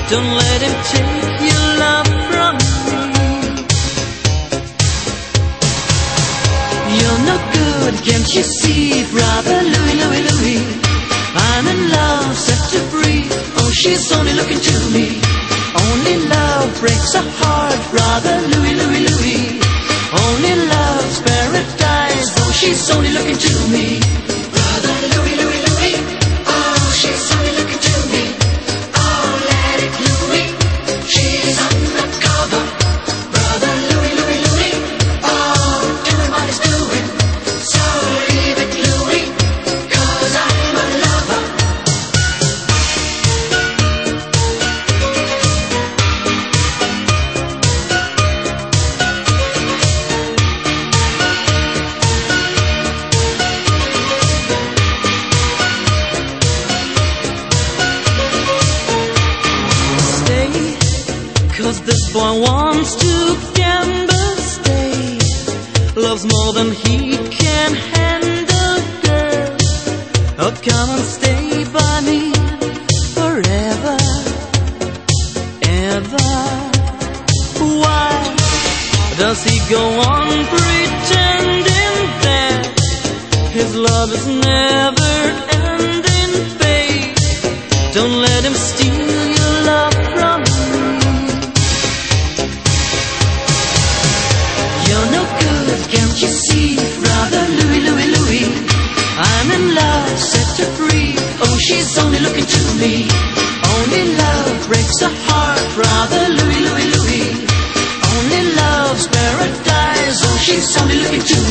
Don't let him take your love from me. You're no good, can't you see, brother Louie, Louie, Louie? I'm in love, set to free. Oh, she's only looking to me. Only love breaks a heart, brother Louie, Louie, Louie. Only love's paradise. Oh, she's only looking to me. Brother Louie, Louie, Louie. Oh, she's only looking to me. Oh, let it Louie. She's undercover. Brother Louie, Louie, Louie. Oh, doing what he's doing. So leave it Louie, 'cause I'm a lover. Stay, 'cause this boy wants to gamble. Stay, loves more than he can handle, girl. Oh, come and stay by me forever, ever. Why does he go on pretending that his love is never ending, babe? Don't let him steal your love from me. You're no good, can't you see, brother Louie, Louie, Louie? I'm in love, set her free. Oh, she's only looking to me. Only love breaks a heart, brother Louie, Louie, Louie. Only love's paradise. Oh, she's only looking to